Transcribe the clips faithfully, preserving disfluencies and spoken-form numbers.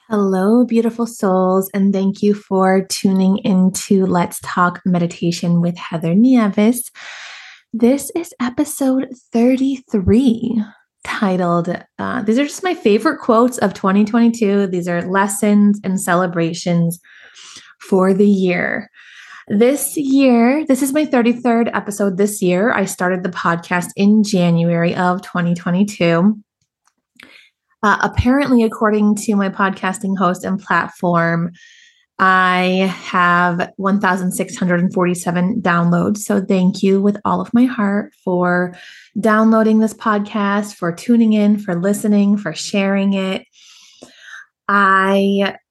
Hello, beautiful souls, and thank you for tuning into Let's Talk Meditation with Heather Nieves. This is episode thirty-three, titled, uh, These are just my favorite quotes of twenty twenty-two. These are lessons and celebrations for the year. This year, this is my thirty-third episode this year. I started the podcast in January of twenty twenty-two. Uh, apparently, according to my podcasting host and platform, I have one thousand six hundred forty-seven downloads. So thank you with all of my heart for downloading this podcast, for tuning in, for listening, for sharing it. I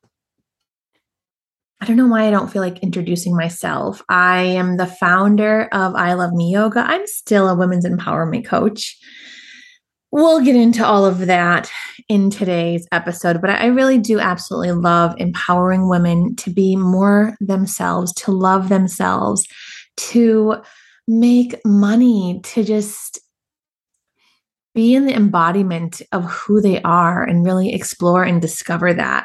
I don't know why I don't feel like introducing myself. I am the founder of I Love Me Yoga. I'm still a women's empowerment coach. We'll get into all of that in today's episode, but I really do absolutely love empowering women to be more themselves, to love themselves, to make money, to just be in the embodiment of who they are and really explore and discover that.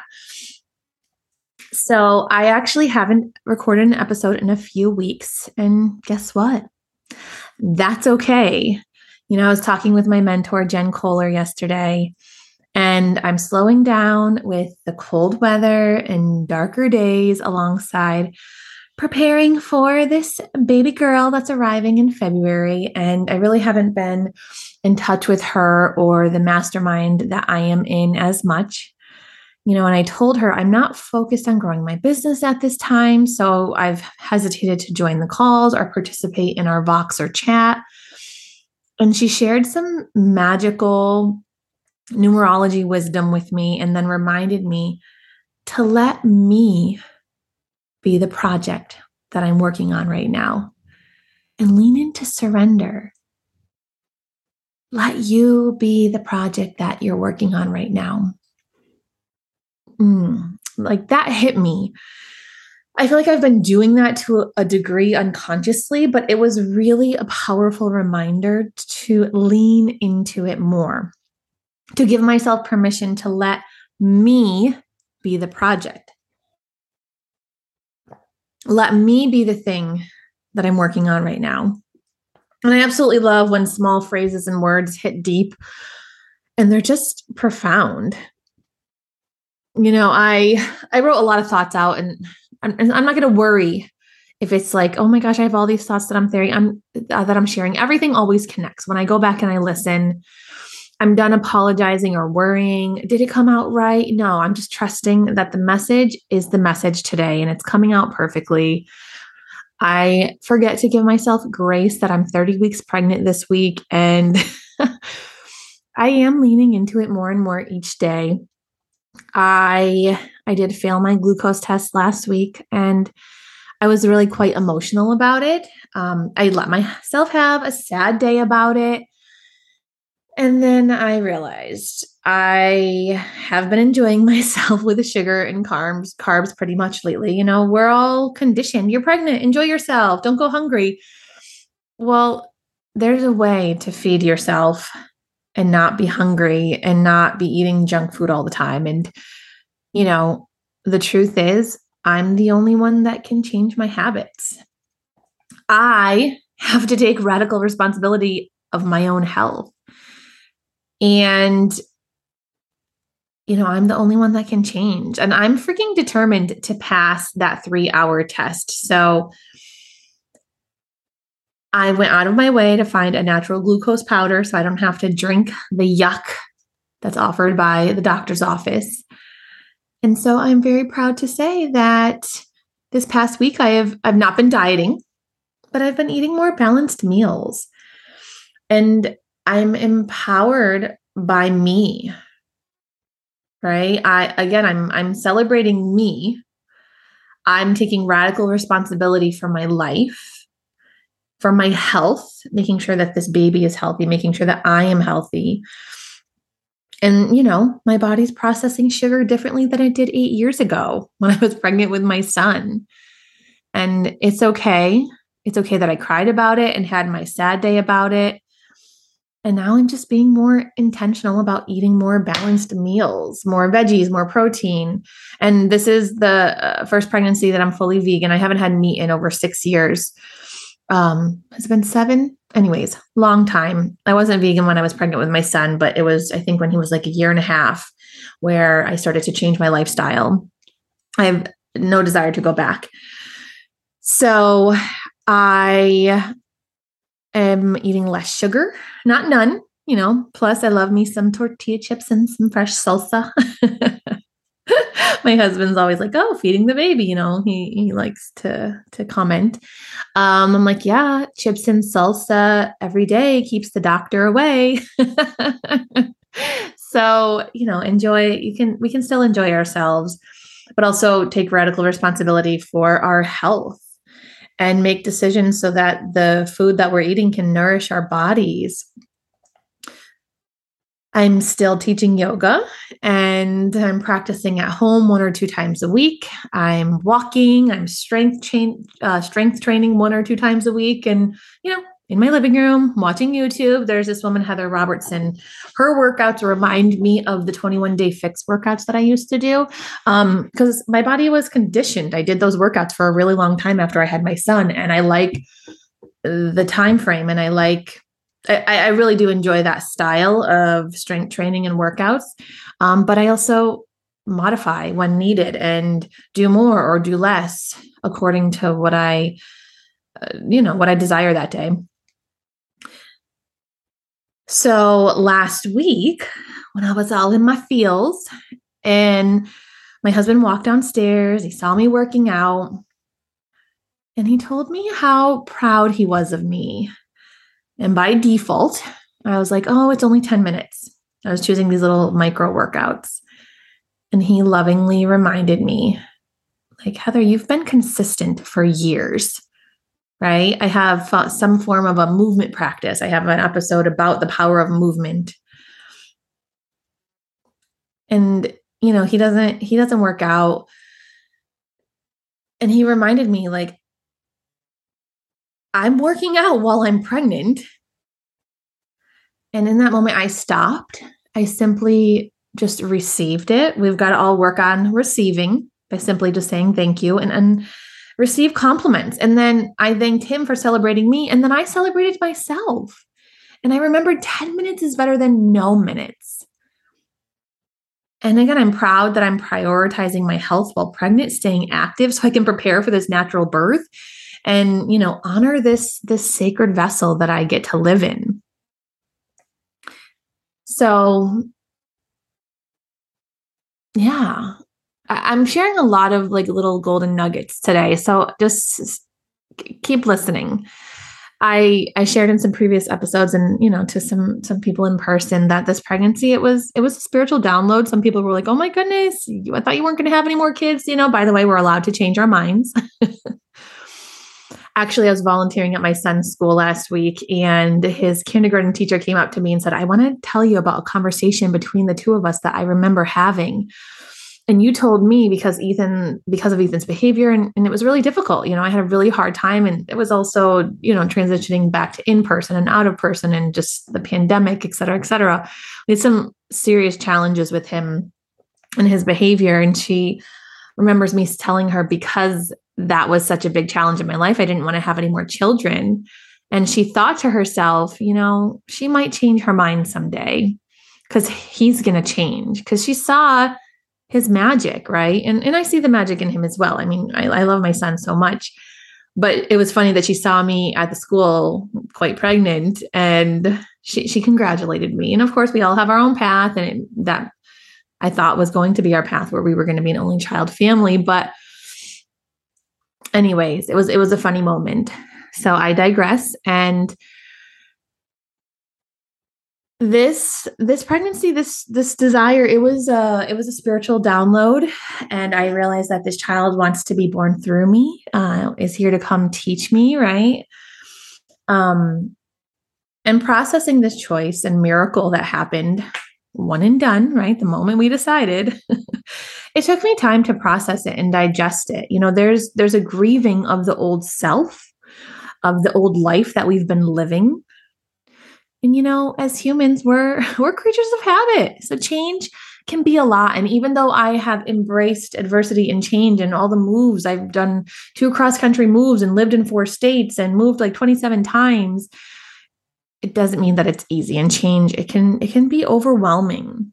So I actually haven't recorded an episode in a few weeks, and guess what? That's okay. You know, I was talking with my mentor, Jen Kohler, yesterday, and I'm slowing down with the cold weather and darker days alongside preparing for this baby girl that's arriving in February. And I really haven't been in touch with her or the mastermind that I am in as much. You know, and I told her I'm not focused on growing my business at this time. So I've hesitated to join the calls or participate in our Voxer chat. And she shared some magical numerology wisdom with me and then reminded me to let me be the project that I'm working on right now and lean into surrender. Let you be the project that you're working on right now. Mm, like that hit me. I feel like I've been doing that to a degree unconsciously, but it was really a powerful reminder to lean into it more, to give myself permission to let me be the project. Let me be the thing that I'm working on right now. And I absolutely love when small phrases and words hit deep and they're just profound. You know, I I wrote a lot of thoughts out, and I'm, I'm not going to worry if it's like, oh my gosh, I have all these thoughts that I'm thinking, I'm uh, that I'm sharing. Everything always connects. When I go back and I listen, I'm done apologizing or worrying. Did it come out right? No, I'm just trusting that the message is the message today and it's coming out perfectly. I forget to give myself grace that I'm thirty weeks pregnant this week, and I am leaning into it more and more each day. I I did fail my glucose test last week, and I was really quite emotional about it. Um, I let myself have a sad day about it. And then I realized I have been enjoying myself with the sugar and carbs, carbs pretty much lately. You know, we're all conditioned. You're pregnant, enjoy yourself, don't go hungry. Well, there's a way to feed yourself and not be hungry and not be eating junk food all the time. And, you know, the truth is, I'm the only one that can change my habits. I have to take radical responsibility of my own health. And, you know, I'm the only one that can change. And I'm freaking determined to pass that three hour test. So I went out of my way to find a natural glucose powder so I don't have to drink the yuck that's offered by the doctor's office. And so I'm very proud to say that this past week I have I've not been dieting, but I've been eating more balanced meals. And I'm empowered by me. Right? I again I'm I'm celebrating me. I'm taking radical responsibility for my life, for my health, making sure that this baby is healthy, making sure that I am healthy. And, you know, my body's processing sugar differently than it did eight years ago when I was pregnant with my son. And it's okay. It's okay that I cried about it and had my sad day about it. And now I'm just being more intentional about eating more balanced meals, more veggies, more protein. And this is the uh, first pregnancy that I'm fully vegan. I haven't had meat in over six years. Um, has it been seven? Anyways, long time. I wasn't vegan when I was pregnant with my son, but it was, I think, when he was like a year and a half where I started to change my lifestyle. I have no desire to go back. So I am eating less sugar, not none, you know, plus I love me some tortilla chips and some fresh salsa. My husband's always like, oh, feeding the baby, you know, he, he likes to, to comment. Um, I'm like, yeah, chips and salsa every day keeps the doctor away. So, you know, enjoy, you can, we can still enjoy ourselves, but also take radical responsibility for our health and make decisions so that the food that we're eating can nourish our bodies. I'm still teaching yoga and I'm practicing at home one or two times a week. I'm walking, I'm strength chain, uh, strength training one or two times a week. And, you know, in my living room, watching YouTube, there's this woman, Heather Robertson. Her workouts remind me of the twenty-one day fix workouts that I used to do. Um, because my body was conditioned. I did those workouts for a really long time after I had my son. And I like the time frame and I like I, I really do enjoy that style of strength training and workouts. Um, but I also modify when needed and do more or do less according to what I, uh, you know, what I desire that day. So last week when I was all in my feels and my husband walked downstairs, he saw me working out and he told me how proud he was of me. And by default, I was like, oh, it's only ten minutes. I was choosing these little micro workouts. And he lovingly reminded me, like, Heather, you've been consistent for years, right? I have uh, some form of a movement practice. I have an episode about the power of movement. And, you know, he doesn't, he doesn't work out. And he reminded me, like, I'm working out while I'm pregnant. And in that moment, I stopped. I simply just received it. We've got to all work on receiving by simply just saying thank you and, and receive compliments. And then I thanked him for celebrating me. And then I celebrated myself. And I remembered ten minutes is better than no minutes. And again, I'm proud that I'm prioritizing my health while pregnant, staying active so I can prepare for this natural birth. And, you know, honor this, this sacred vessel that I get to live in. So, yeah, I, I'm sharing a lot of like little golden nuggets today. So just keep listening. I, I shared in some previous episodes and, you know, to some, some people in person that this pregnancy, it was, it was a spiritual download. Some people were like, oh my goodness, I thought you weren't going to have any more kids. You know, by the way, we're allowed to change our minds. Actually, I was volunteering at my son's school last week and his kindergarten teacher came up to me and said, I want to tell you about a conversation between the two of us that I remember having. And you told me because Ethan, because of Ethan's behavior, and, and it was really difficult. You know, I had a really hard time and it was also, you know, transitioning back to in-person and out of person and just the pandemic, et cetera, et cetera. We had some serious challenges with him and his behavior. And she remembers me telling her because that was such a big challenge in my life, I didn't want to have any more children. And she thought to herself, you know, she might change her mind someday because he's going to change because she saw his magic, right? And, and I see the magic in him as well. I mean, I, I love my son so much, but it was funny that she saw me at the school quite pregnant and she, she congratulated me. And of course we all have our own path and it, that I thought was going to be our path where we were going to be an only child family. But anyways, it was, it was a funny moment. So I digress. And this, this pregnancy, this, this desire, it was a, it was a spiritual download. And I realized that this child wants to be born through me, uh, is here to come teach me. Right. Um, and processing this choice and miracle that happened one and done, right? The moment we decided, it took me time to process it and digest it. You know, there's, there's a grieving of the old self, of the old life that we've been living. And, you know, as humans, we're, we're creatures of habit. So change can be a lot. And even though I have embraced adversity and change and all the moves, I've done two cross country moves and lived in four states and moved like twenty-seven times, it doesn't mean that it's easy. And change, it can, it can be overwhelming.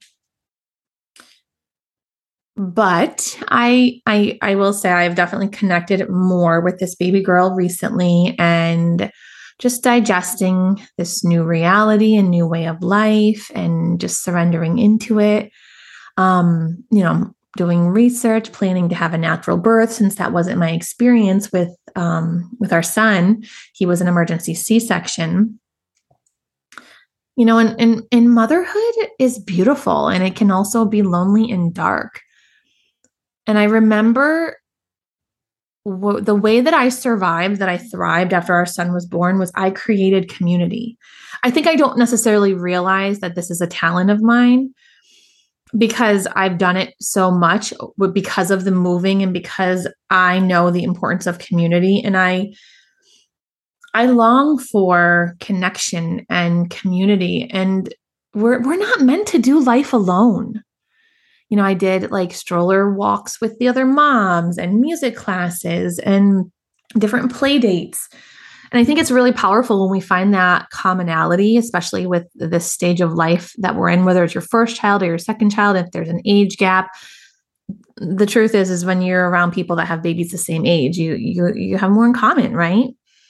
But I, I, I will say I've definitely connected more with this baby girl recently, and just digesting this new reality and new way of life and just surrendering into it. Um, you know, doing research, planning to have a natural birth, since that wasn't my experience with, um, with our son. He was an emergency C-section. You know, and, and, and motherhood is beautiful, and it can also be lonely and dark. And I remember w- the way that I survived, that I thrived after our son was born, was I created community. I think I don't necessarily realize that this is a talent of mine, because I've done it so much because of the moving and because I know the importance of community. And I, I long for connection and community, and we're, we're not meant to do life alone. You know, I did like stroller walks with the other moms and music classes and different play dates. And I think it's really powerful when we find that commonality, especially with this stage of life that we're in, whether it's your first child or your second child, if there's an age gap. The truth is, is when you're around people that have babies the same age, you, you, you have more in common, right?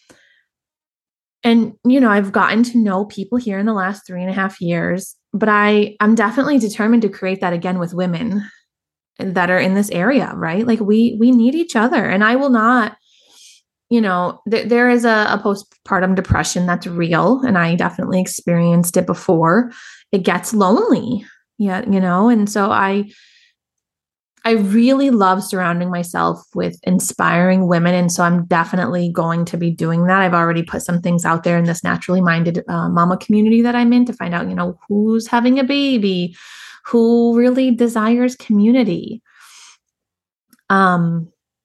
And, you know, I've gotten to know people here in the last three and a half years, but I, I'm definitely determined to create that again with women that are in this area, right? Like we, we need each other. And I will not, you know, th- there is a, a postpartum depression that's real. And I definitely experienced it before. It gets lonely. Yeah. You know, and so I, I really love surrounding myself with inspiring women. And so I'm definitely going to be doing that. I've already put some things out there in this naturally minded uh, mama community that I'm in, to find out, you know, who's having a baby, who really desires community. Um,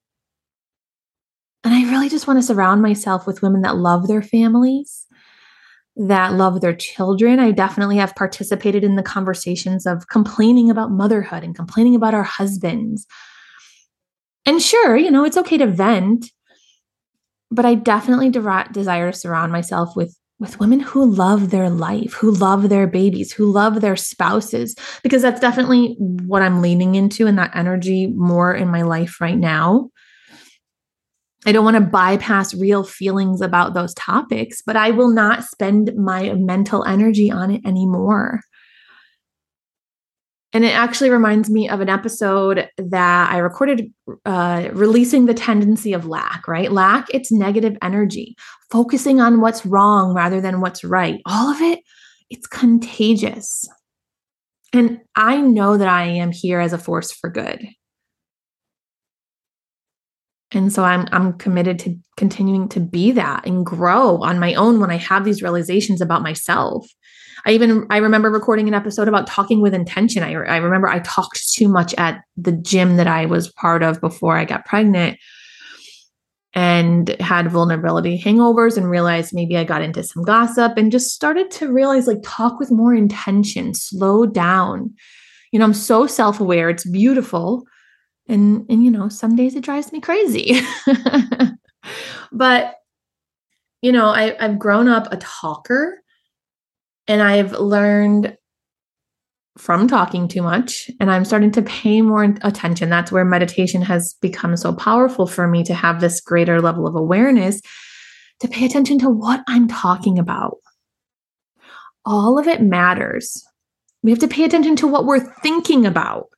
and I really just want to surround myself with women that love their families, that love their children. I definitely have participated in the conversations of complaining about motherhood and complaining about our husbands. And sure, you know, it's okay to vent, but I definitely de- desire to surround myself with with women who love their life, who love their babies, who love their spouses, because that's definitely what I'm leaning into, and that energy more in my life right now. I don't want to bypass real feelings about those topics, but I will not spend my mental energy on it anymore. And it actually reminds me of an episode that I recorded, uh, releasing the tendency of lack, right? Lack, it's negative energy, focusing on what's wrong rather than what's right. All of it, it's contagious. And I know that I am here as a force for good. And so I'm I'm committed to continuing to be that and grow on my own when I have these realizations about myself. I even I remember recording an episode about talking with intention. I, I remember I talked too much at the gym that I was part of before I got pregnant, and had vulnerability hangovers, and realized maybe I got into some gossip, and just started to realize, like, talk with more intention, slow down. You know, I'm so self-aware. It's beautiful. And, and, you know, some days it drives me crazy. But, you know, I, I've grown up a talker, and I've learned from talking too much, and I'm starting to pay more attention. That's where meditation has become so powerful for me, to have this greater level of awareness, to pay attention to what I'm talking about. All of it matters. We have to pay attention to what we're thinking about.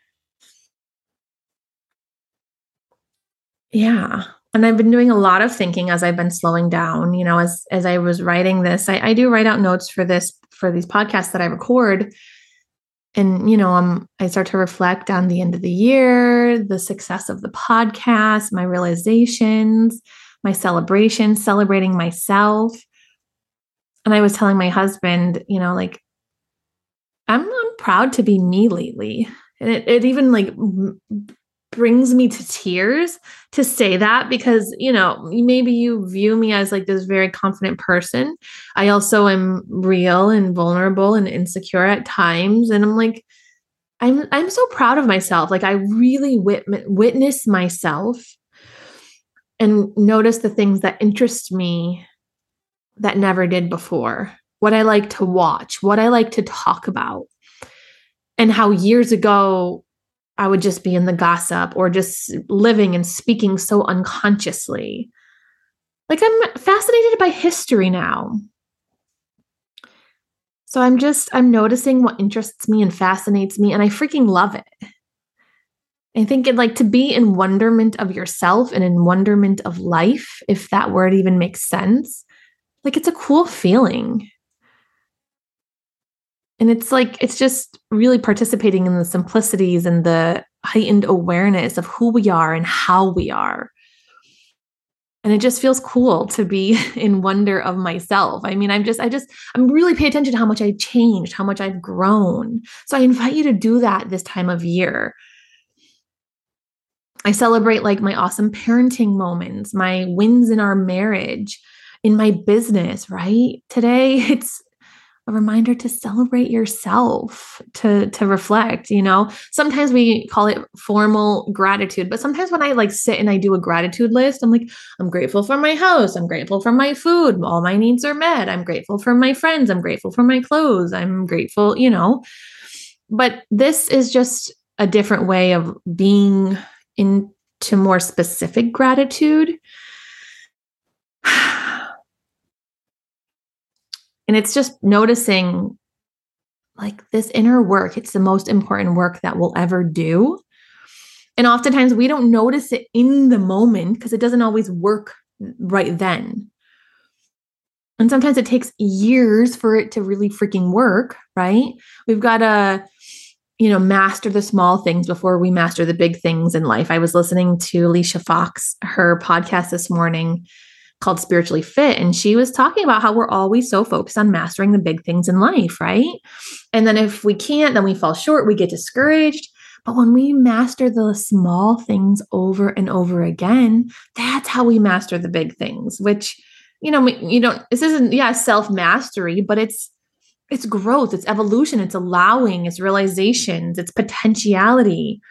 Yeah. And I've been doing a lot of thinking as I've been slowing down. You know, as as I was writing this, I, I do write out notes for this, for these podcasts that I record. And, you know, I'm I start to reflect on the end of the year, the success of the podcast, my realizations, my celebrations, celebrating myself. And I was telling my husband, you know, like, I'm, I'm proud to be me lately. And it, it even like brings me to tears to say that because, you know, maybe you view me as like this very confident person. I also am real and vulnerable and insecure at times. And I'm like, I'm, I'm so proud of myself. Like I really wit- witness myself and notice the things that interest me that never did before, what I like to watch, what I like to talk about, and how years ago I would just be in the gossip or just living and speaking so unconsciously. Like I'm fascinated by history now. So I'm just, I'm noticing what interests me and fascinates me, and I freaking love it. I think it like to be in wonderment of yourself and in wonderment of life, if that word even makes sense. Like it's a cool feeling. And it's like, it's just really participating in the simplicities and the heightened awareness of who we are and how we are. And it just feels cool to be in wonder of myself. I mean, I'm just, I just, I'm really paying attention to how much I've changed, how much I've grown. So I invite you to do that this time of year. I celebrate like my awesome parenting moments, my wins in our marriage, in my business, right? Today, it's a reminder to celebrate yourself, to, to reflect, you know, sometimes we call it formal gratitude, but sometimes when I like sit and I do a gratitude list, I'm like, I'm grateful for my house. I'm grateful for my food. All my needs are met. I'm grateful for my friends. I'm grateful for my clothes. I'm grateful, you know, but this is just a different way of being into more specific gratitude. And it's just noticing like this inner work. It's the most important work that we'll ever do. And oftentimes we don't notice it in the moment because it doesn't always work right then. And sometimes it takes years for it to really freaking work, right? We've got to, you know, master the small things before we master the big things in life. I was listening to Alicia Fox, her podcast this morning called Spiritually Fit. And she was talking about how we're always so focused on mastering the big things in life, right? And then if we can't, then we fall short, we get discouraged. But when we master the small things over and over again, that's how we master the big things, which, you know, you don't, this isn't, yeah, self-mastery, but it's, it's growth, it's evolution, it's allowing, it's realizations, it's potentiality.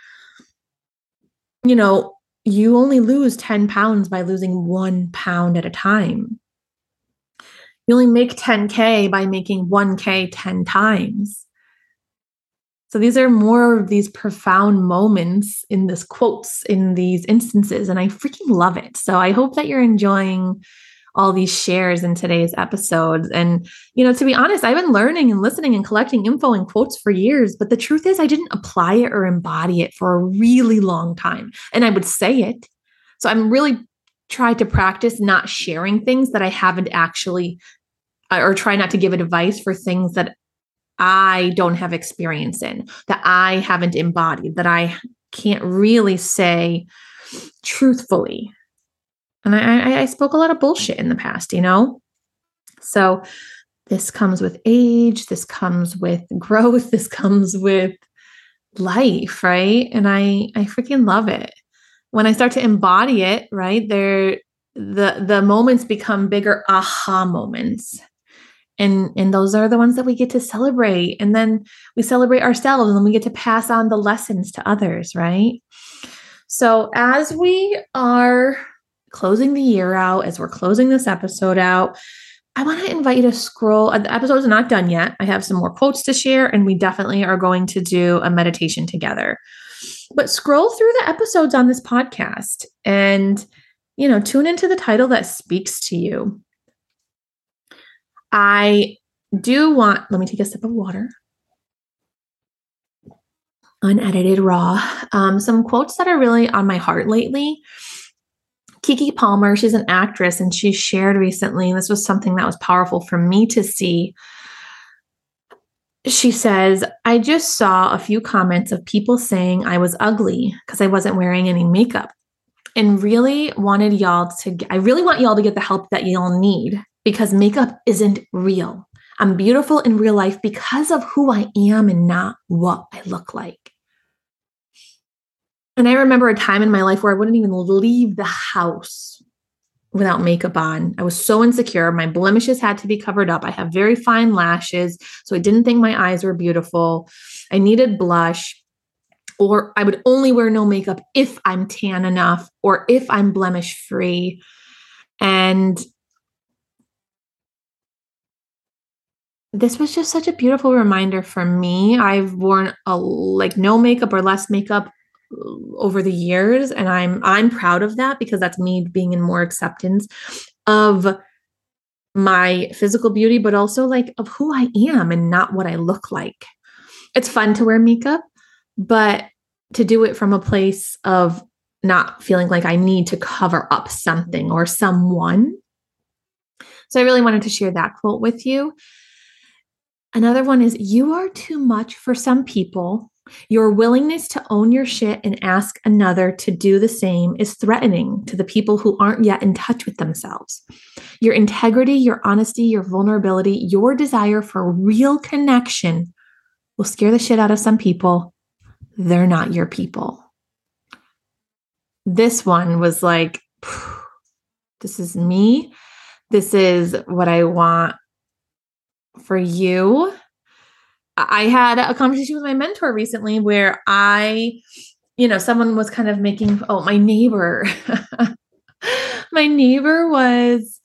You know, you only lose ten pounds by losing one pound at a time. You only make ten K by making one K ten times. So these are more of these profound moments in this quotes, in these instances, and I freaking love it. So I hope that you're enjoying all these shares in today's episodes. And, you know, to be honest, I've been learning and listening and collecting info and quotes for years, but the truth is I didn't apply it or embody it for a really long time. And I would say it. So I'm really trying to practice not sharing things that I haven't actually, or try not to give advice for things that I don't have experience in, that I haven't embodied, that I can't really say truthfully. And I, I spoke a lot of bullshit in the past, you know? So this comes with age. This comes with growth. This comes with life, right? And I, I freaking love it. When I start to embody it, right, there, the, the moments become bigger aha moments. And, and those are the ones that we get to celebrate. And then we celebrate ourselves and then we get to pass on the lessons to others, right? So as we are closing the year out, as we're closing this episode out, I want to invite you to scroll. The episode is not done yet. I have some more quotes to share, and we definitely are going to do a meditation together. But scroll through the episodes on this podcast and, you know, tune into the title that speaks to you. I do want, let me take a sip of water. Unedited, raw. Um, some quotes that are really on my heart lately. Keke Palmer, she's an actress, and she shared recently, and this was something that was powerful for me to see. She says, I just saw a few comments of people saying I was ugly because I wasn't wearing any makeup, and really wanted y'all to, I really want y'all to get the help that y'all need, because makeup isn't real. I'm beautiful in real life because of who I am and not what I look like. And I remember a time in my life where I wouldn't even leave the house without makeup on. I was so insecure. My blemishes had to be covered up. I have very fine lashes, so I didn't think my eyes were beautiful. I needed blush, or I would only wear no makeup if I'm tan enough or if I'm blemish free. And this was just such a beautiful reminder for me. I've worn a like no makeup or less makeup over the years, and I'm I'm proud of that because that's me being in more acceptance of my physical beauty, but also like of who I am and not what I look like. It's fun to wear makeup, but to do it from a place of not feeling like I need to cover up something or someone. So I really wanted to share that quote with you. Another one is, you are too much for some people. Your willingness to own your shit and ask another to do the same is threatening to the people who aren't yet in touch with themselves. Your integrity, your honesty, your vulnerability, your desire for real connection will scare the shit out of some people. They're not your people. This one was like, this is me. This is what I want for you. I had a conversation with my mentor recently where I, you know, someone was kind of making, oh, my neighbor, my neighbor was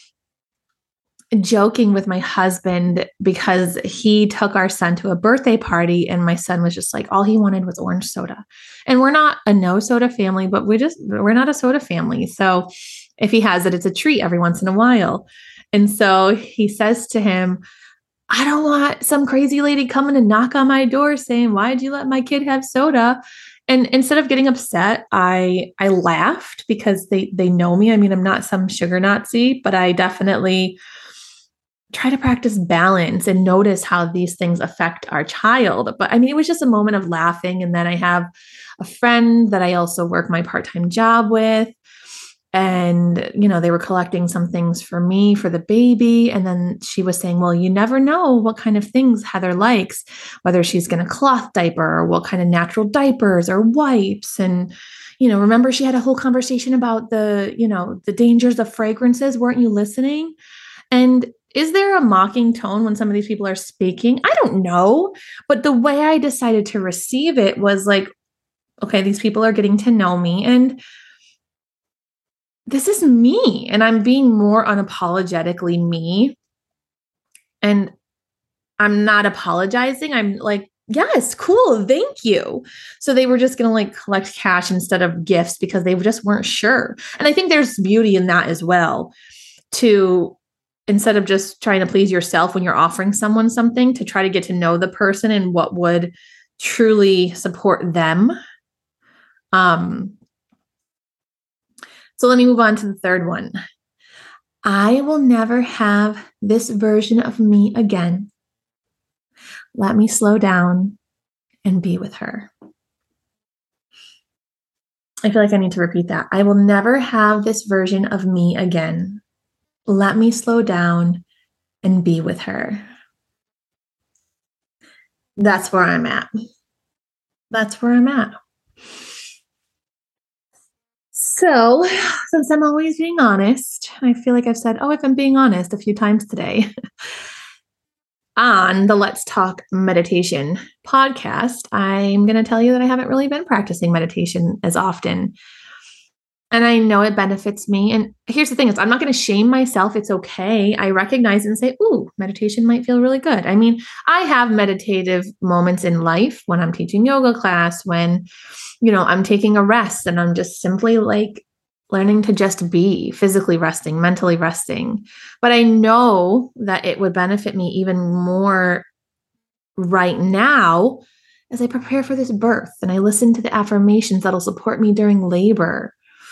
joking with my husband because he took our son to a birthday party and my son was just like, all he wanted was orange soda. And we're not a no soda family, but we just, we're not a soda family. So if he has it, it's a treat every once in a while. And so he says to him, I don't want some crazy lady coming to knock on my door saying, why'd you let my kid have soda? And instead of getting upset, I I laughed because they they know me. I mean, I'm not some sugar Nazi, but I definitely try to practice balance and notice how these things affect our child. But I mean, it was just a moment of laughing. And then I have a friend that I also work my part-time job with. And, you know, they were collecting some things for me for the baby. And then she was saying, well, you never know what kind of things Heather likes, whether she's going to cloth diaper or what kind of natural diapers or wipes. And, you know, remember she had a whole conversation about the, you know, the dangers of fragrances. Weren't you listening? And is there a mocking tone when some of these people are speaking? I don't know. But the way I decided to receive it was like, okay, these people are getting to know me. And this is me, and I'm being more unapologetically me. And I'm not apologizing. I'm like, yes, cool. Thank you. So they were just going to like collect cash instead of gifts because they just weren't sure. And I think there's beauty in that as well, to instead of just trying to please yourself when you're offering someone something, to try to get to know the person and what would truly support them. Um, So let me move on to the third one. I will never have this version of me again. Let me slow down and be with her. I feel like I need to repeat that. I will never have this version of me again. Let me slow down and be with her. That's where I'm at. That's where I'm at. So, since I'm always being honest, I feel like I've said, oh, if I'm being honest a few times today, on the Let's Talk Meditation podcast, I'm going to tell you that I haven't really been practicing meditation as often. And I know it benefits me. And here's the thing is I'm not going to shame myself. It's okay. I recognize and say, ooh, meditation might feel really good. I mean, I have meditative moments in life when I'm teaching yoga class, when, you know, I'm taking a rest and I'm just simply like learning to just be physically resting, mentally resting. But I know that it would benefit me even more right now as I prepare for this birth and I listen to the affirmations that'll support me during labor.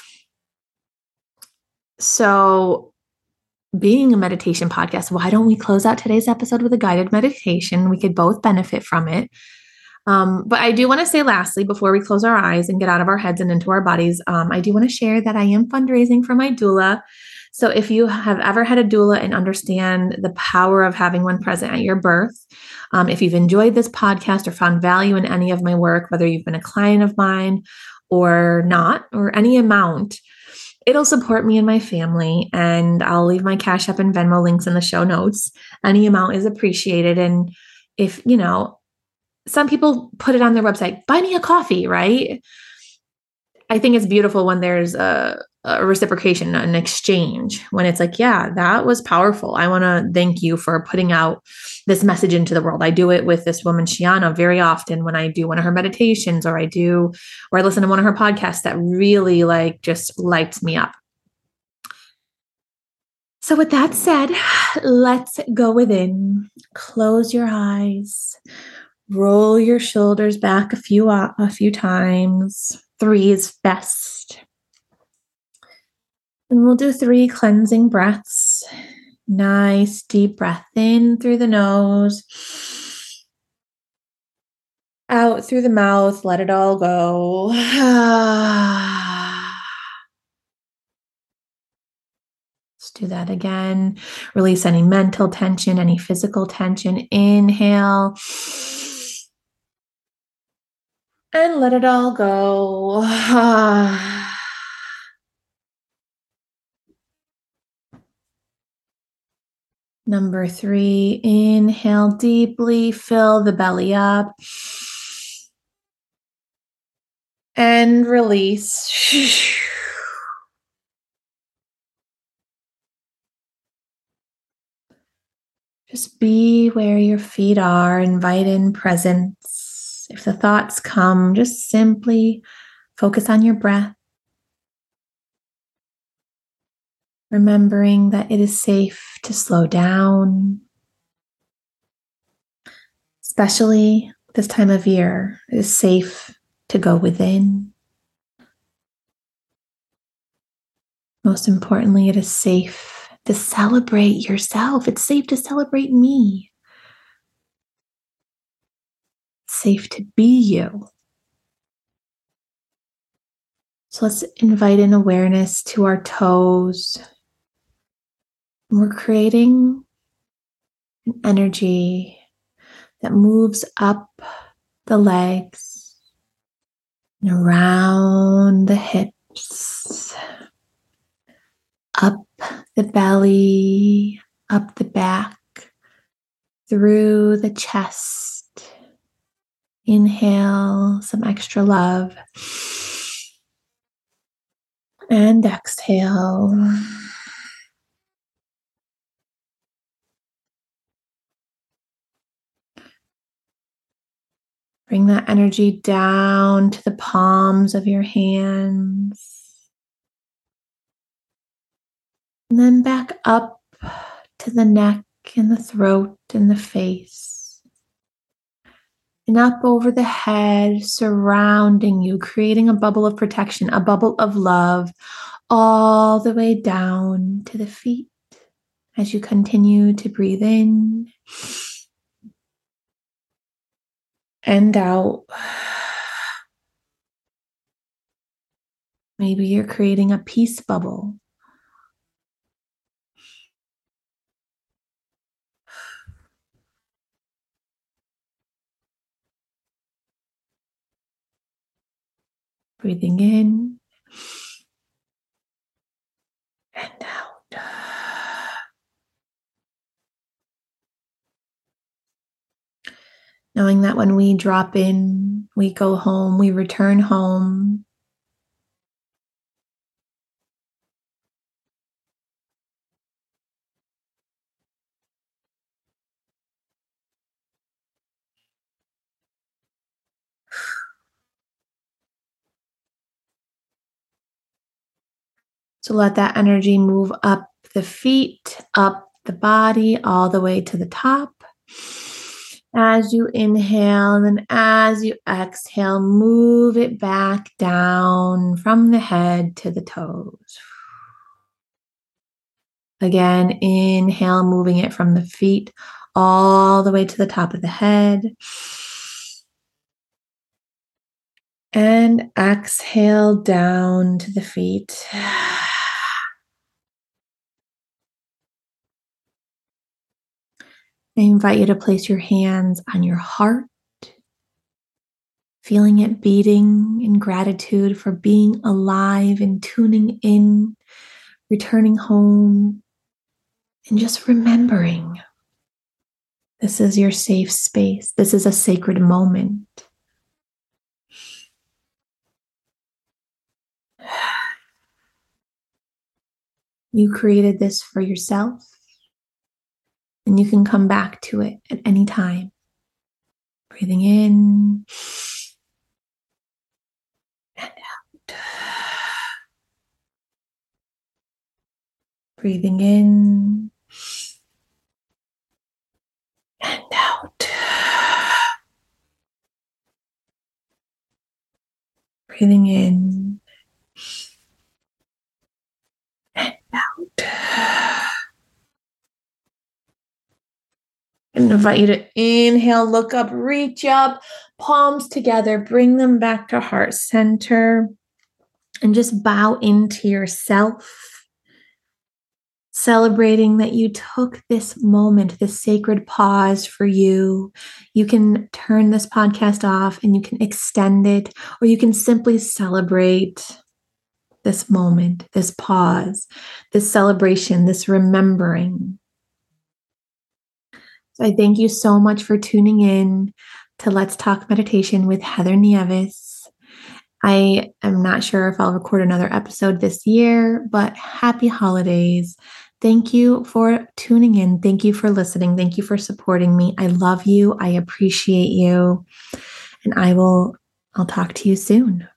So being a meditation podcast, why don't we close out today's episode with a guided meditation? We could both benefit from it. Um, but I do want to say lastly, before we close our eyes and get out of our heads and into our bodies, um, I do want to share that I am fundraising for my doula. So if you have ever had a doula and understand the power of having one present at your birth, um, if you've enjoyed this podcast or found value in any of my work, whether you've been a client of mine or not, or any amount, it'll support me and my family. And I'll leave my Cash App and Venmo links in the show notes. Any amount is appreciated. And if, you know, some people put it on their website, buy me a coffee, right? I think it's beautiful when there's a, a reciprocation, an exchange, when it's like, yeah, that was powerful. I want to thank you for putting out this message into the world. I do it with this woman, Shiana, very often when I do one of her meditations, or I do, or I listen to one of her podcasts that really like just lights me up. So with that said, let's go within, close your eyes, roll your shoulders back a few, uh, a few times. Three is best. And we'll do three cleansing breaths. Nice deep breath in through the nose, out through the mouth, let it all go. Let's do that again. Release any mental tension, any physical tension. Inhale. And let it all go. Number three, inhale deeply, fill the belly up. And release. Just be where your feet are. Invite in presence. If the thoughts come, just simply focus on your breath. Remembering that it is safe to slow down. Especially this time of year, it is safe to go within. Most importantly, it is safe to celebrate yourself. It's safe to celebrate me. It's safe to be you. So let's invite in awareness to our toes. We're creating an energy that moves up the legs and around the hips, up the belly, up the back, through the chest. Inhale some extra love and exhale. Bring that energy down to the palms of your hands. And then back up to the neck and the throat and the face. And up over the head, surrounding you, creating a bubble of protection, a bubble of love, all the way down to the feet as you continue to breathe in and out. Maybe you're creating a peace bubble. Breathing in and out. Knowing that when we drop in, we go home, we return home. So let that energy move up the feet, up the body, all the way to the top. As you inhale, and then as you exhale, move it back down from the head to the toes. Again, inhale, moving it from the feet all the way to the top of the head. And exhale down to the feet. I invite you to place your hands on your heart feeling it beating in gratitude for being alive and tuning in, returning home, and just remembering this is your safe space. This is a sacred moment. You created this for yourself, and you can come back to it at any time. Breathing in and out. Breathing in and out. Breathing in and out. I invite you to inhale, look up, reach up, palms together, bring them back to heart center, and just bow into yourself, celebrating that you took this moment, this sacred pause for you. You can turn this podcast off and you can extend it, or you can simply celebrate this moment, this pause, this celebration, this remembering. So I thank you so much for tuning in to Let's Talk Meditation with Heather Nieves. I am not sure if I'll record another episode this year, but happy holidays. Thank you for tuning in. Thank you for listening. Thank you for supporting me. I love you. I appreciate you. And I will, I'll talk to you soon.